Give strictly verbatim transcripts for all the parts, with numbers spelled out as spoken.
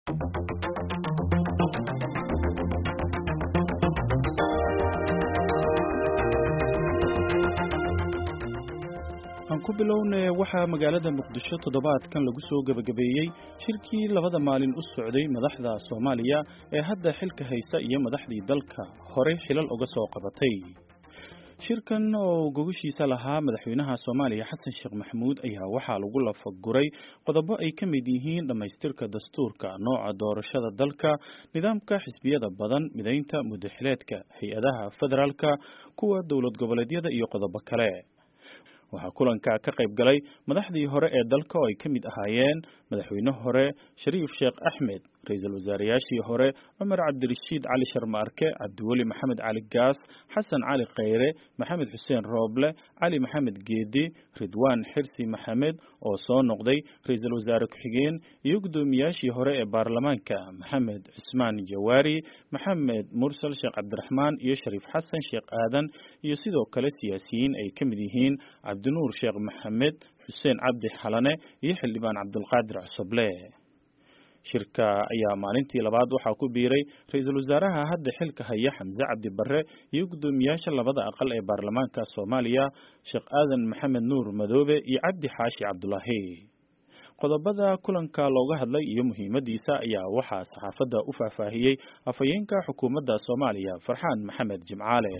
aan ku bilownay waxaa magaalada muqdisho toddobaadkan lagu soo gabagabeeyey shirkii labada maalin u socday madaxda Soomaaliya ee hadda xilka haysta iyo madaxdii dalka hore xilal uga soo qabatay. shirkan oo gogoshiisa lahaa madaxweynaha Soomaaliya Xasan Sheekh Maxamuud ayaa waxaa lagu lafaguray qodobo ay ka mid yihiin dhamaystirka dastuurka, nooca doorashada dalka, nidaamka xisbiyada badan, mideynta muddaxileedka hay'adaha federaalka, kuwa dowlad goboleedyada iyo qodobo kale. waxaa kulanka ka qayb galay madaxdii hore ee dalka oo ay ka mid ahaayeen madaxweyne hore Shariif Sheekh Axmed, ra'iisul wasaarayaashii hore Cumar Cabdirashiid Cali Sharmaarke, Cabdiweli Maxamed Cali Gaas, Xasan Cali Khayre, Maxamed Xuseen Rooble, Cali Maxamed Geedi, Ridwaan Xirsi Maxamed oo soo noqday ra'iisul wasaare ku-xigeen, iyo guddoomiyaashii hore ee baarlamaanka Maxamed Cismaan Jawaari, Maxamed Mursal Sheekh Cabdiraxmaan iyo Shariif Xasan Sheekh Aadan, iyo sidoo kale siyaasiyiin ay ka mid yihiin Cabdinuur Sheekh Maxamed, Xuseen Cabdi Xalane iyo xildhibaan Cabdulqaadir Cusable. shirka ayaa maalintii labaad waxaa ku biiray ra'iisul wasaaraha hadda xilka haya Xamse Cabdi Barre iyo guddoomiyaasha labada aqal ee baarlamaanka Soomaaliya Sheekh Aadan Maxamed Nuur Madoobe iyo Cabdi Xaashi Cabdulaahi. qodobada kulanka looga hadlay iyo muhiimadiisa ayaa waxaa saxaafadda u faahfaahiyey afhayeenka xukuumadda Soomaaliya Farxaan Maxamed Jimcaale.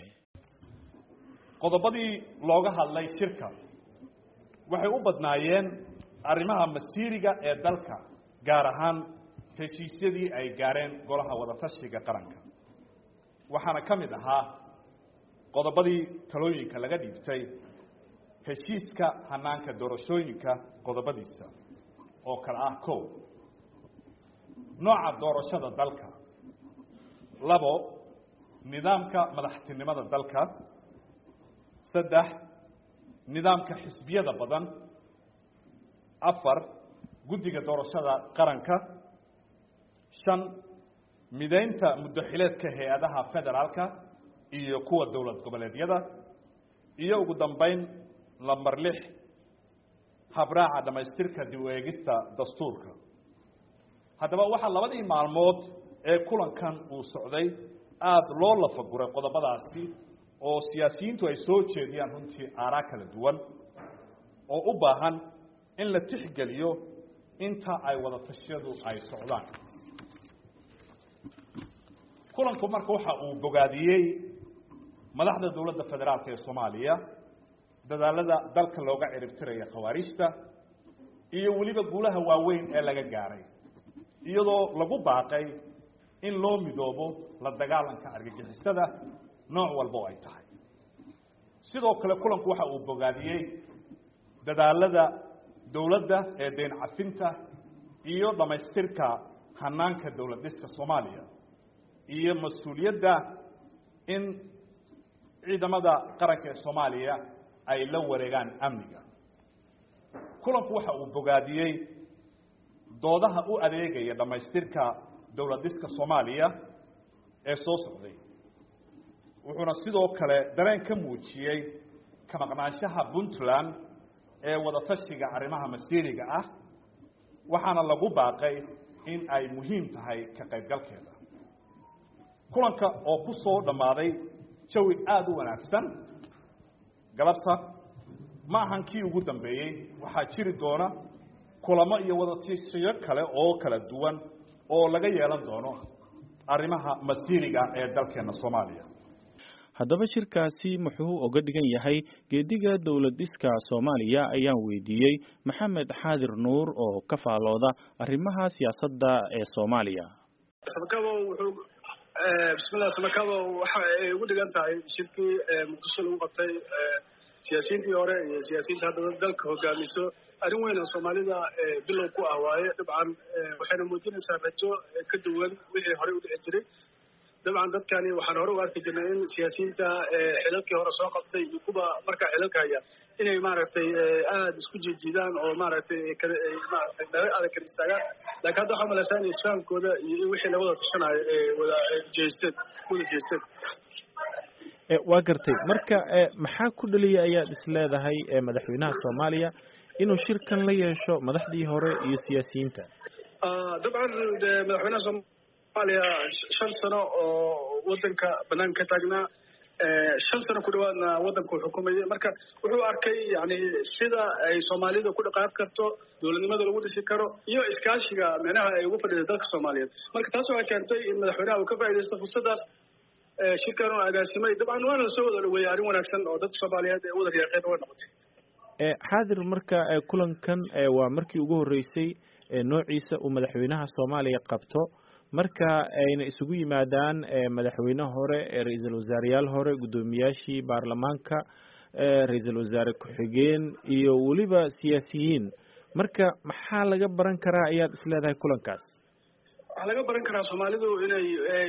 qodobadii looga hadlay shirka waxay u badnaayeen arrimaha masiiriga ee dalka, gaar ahaan heshiisyadii ay gaareen golaha wadatashiga qaranka. waxaana ka mid ahaa qodobadii talooyinka laga dhiibtay heshiiska hanaanka doorashooyinka qodobadiisa oo kale ah: kow, nooca doorashada dalka; labo, nidaamka madaxtinimada dalka; saddex, nidaamka xisbiyada badan; afar, guddiga doorashada qaranka; shan, mideynta muddaxileedka hay-adaha federaalka iyo kuwa dowlad goboleedyada; iyo ugu dambeyn lambar lix, habraaca dhamaystirka dib u eegista dastuurka. haddaba waxaa labadii maalmood ee kulankan uu socday aada loo lafaguray qodobadaasi oo siyaasiyiintu ay soo jeediyaan runtii aaraa kala duwan oo u baahan in la tixgeliyo inta ay wadatashyadu ay socdaan. kulanku marka waxa uu bogaadiyey madaxda dowladda federaalka ee Soomaaliya dadaalada dalka looga ciribtiraya khawaarijta iyo weliba guulaha waaweyn ee laga gaaray, iyadoo lagu baaqay in loo midoobo la dagaalanka argagixisada nooc walba oo ay tahay. sidoo kale kulanku waxa uu bogaadiyey dadaalada dowladda ee deyn cafinta iyo dhamaystirka hanaanka dowlad dhiska Soomaaliya iyo mas-uuliyadda in ciidamada qaranka ee Soomaaliya ay la wareegaan amniga. kulanku waxa uu bogaadiyey doodaha u adeegaya dhamaystirka dowlad dhiska Soomaaliya ee soo socday, wuxuuna sidoo kale dareen ka muujiyey ka maqnaanshaha Puntland ee wadatashiga arrimaha masiiriga ah, waxaana lagu baaqay in ay muhiim tahay ka qaybgalkeeda. kulanka oo ku soo dhammaaday jawi aada u wanaagsan galabta ma ahan kii ugu dambeeyey, waxaa jiri doona kulamo iyo wadatashiyo kale oo kala duwan oo laga yeelan doono arrimaha masiiriga ee dalkeena Soomaaliya. haddaba shirkaasi muxuu uga dhigan yahay geediga dowlad dhiska Soomaaliya ayaan weydiiyey Maxamed Xaadir Nuur oo ka faalooda arrimaha siyaasadda ee Soomaaliya. sabakabo wuxuu bismillaah sabakabo waxa ay ugu dhigan tahay shirkii Muqdisho lagu qabtay siyaasiyiintii hore iyo siyaasiyiinta hadda dalka hogaamiso arrin weyn oo Soomaalida bilow ku ah waaye. dabcan waxayna muujinaysaa rajo ka duwan wixii hore u dhici jiray. dabcan dadkani waxaan hore u arki jirnay in siyaasiyiinta xilalkii hore soo qabtay iyo kuwa markaa xilalka haya inay maaragtay aada isku jiijiidaan oo maaragtay maaragtay dare adag ka istaagaan. laakiin hadda waxaa malaysaa in isfahamkooda iyo wixii la wada tashanayo ee wada jeesteen wada jeesteen. waa gartay marka maxaa ku dhaliyay ayaad is leedahay madaxweynaha Soomaaliya inuu shirkan la yeesho madaxdii hore iyo siyaasiyiinta? dabcan de madaxweynaha soomaaliya shan sano oo wadanka banaan ka taagnaa shan sano ku dhawaadna wadanka uu xukumayay marka wuxuu arkay yani sida ay soomaalida ku dhaqaaq karto dowladnimada lagu dhisi karo iyo iskaashiga micnaha ay ugu fadhida dalka soomaaliyeed marka taas waxay keentay in madaxweynaha uu ka faa'iidaysto fursadaas shirkan oo agaasimay dabcan waana la soo wada dhaweeyey arrin wanaagsan oo dadka soomaaliyeed ay wada riyaaqeen way noqotay xaadir marka kulankan waa markii ugu horreysay noociisa uu madaxweynaha soomaaliya qabto marka ayna isugu yimaadaan madaxweyne hore ra-iisul wasaareyaal hore guddoomiyaashii baarlamaanka ra-iisul wasaare ku-xigeen iyo weliba siyaasiyiin marka maxaa laga baran karaa ayaad isleedahay kulankaas waxaa laga baran karaa soomaalidu inay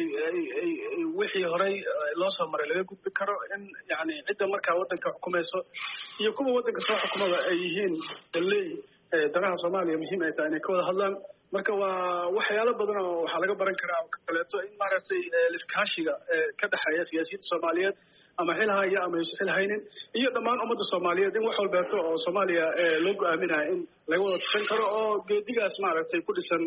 wixii horey loo soo maray laga gudbi karo in yani cidda markaa wadanka xukumayso iyo kuwa wadanka soo xukumada ay yihiin daley danaha soomaaliya muhiim ay tahay inay ka wada hadlaan marka waa waxyaalo badan oo waxaa laga baran karaa oo kaleeto in maaragtay iskaashiga ka dhexeeya siyaasiyiinta soomaaliyeed ama xil haya ama aysan xil haynin iyo dhammaan ummadda soomaaliyeed in wax walbeeto oo soomaaliya loo go-aaminayo in laga wada tusan karo oo geedigaas maaragtay ku dhisan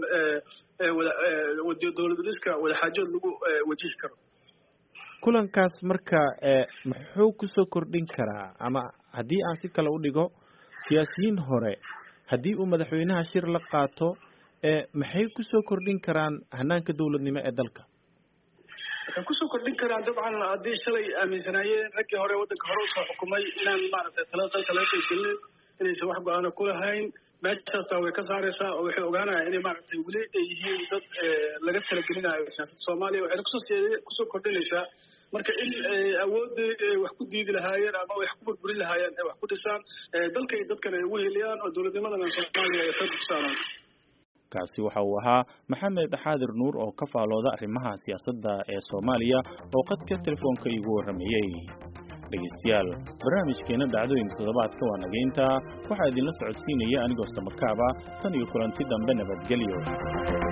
dowlad dhiska wadaxaajood lagu wajihi karo kulankaas marka muxuu kusoo kordhin karaa ama haddii aan si kale u dhigo siyaasiyiin hore haddii uu madaxweynaha shir la qaato maxay kusoo kordhin karaan hanaanka dowladnimo ee dalka waxay kusoo kordhin karaan dabcan haddii shalay aaminsanaayeen raggii hore waddanka hore usoo xukumay inaan maaragtay talada dalka laga qaybgelin inaysan wax go-aano ku lahayn meeshaastaa way ka saaraysaa oo waxay ogaanayaan inay maaragtay weli ay yihiin dad laga talagelinayo siyaasadda soomaaliya waxayna kusoo kusoo kordhinaysaa marka in awoodii ay wax ku diidi lahaayeen ama wax ku burburin lahaayeen ay wax ku dhisaan dalka iyo dadkan ay ugu heliyaan oo dowladnimadana soomaaliya ay ka bugsaanan kaasi waxa uu ahaa maxamed xaadir nuur oo ka faalooda arrimaha siyaasadda ee Soomaaliya oo qadka telefoonka igu waramayay dhageystayaal barnaamijkeena dhacdooyinka toddobaadka waa nageynta waxa idin la socodsiinaya anigoo Samakaaba tan iyo kulanti dambe nabadgelyo.